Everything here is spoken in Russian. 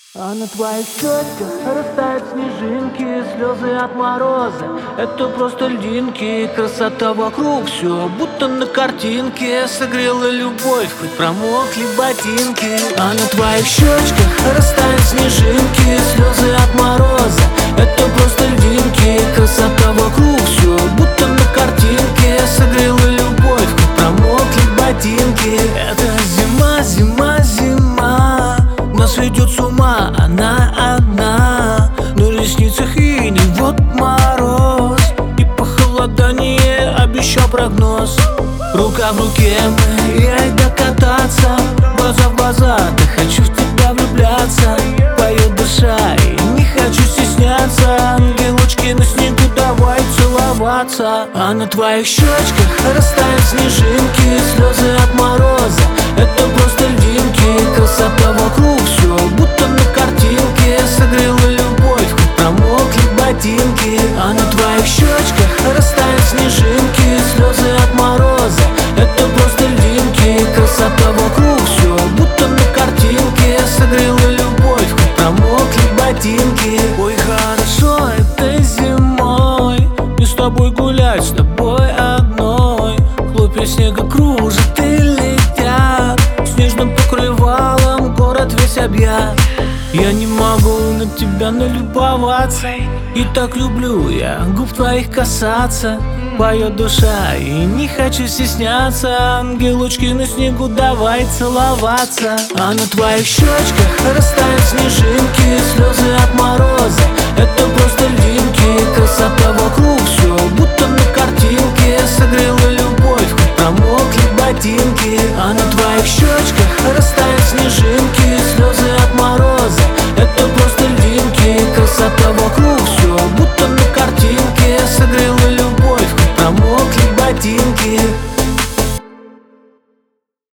А на твоих щечках растают снежинки, слезы от мороза. Это просто льдинки, красота вокруг, все будто на картинке. Согрела любовь, хоть промокли ботинки. А на твоих щечках растают снежинки, слезы от мороза. Это просто льдинки, красота вокруг, все будто на картинке. Согрела любовь, хоть промокли ботинки. Это зима, зима, зима, нас ведет с ума она одна. На ресницах иней, вот мороз, и похолодание обещал прогноз. Рука в руке мы, ей докататься, глаза в глаза, да хочу в тебя влюбляться. Поет душа и не хочу стесняться. Ангелочки на снегу, давай целоваться. А на твоих щечках растают снежинки, слезы от мороза. Это просто льдинки, красота вокруг, все будто на картинке. Согрела любовь, хоть промокли ботинки. А на твоих щечках растают снежинки, слезы от мороза. Это просто льдинки, красота вокруг, все будто на картинке. Согрела любовь, хоть промокли ботинки. Ой, хорошо этой зимой и с тобой гулять, с тобой одной. Хлопья снега кружат и летят, снежным покрывалом город весь объят. Я не могу на тебя налюбоваться, и так люблю я губ твоих касаться. Поет душа и не хочу стесняться. Ангелочки на снегу, давай целоваться. А на твоих щечках растают снежинки, слезы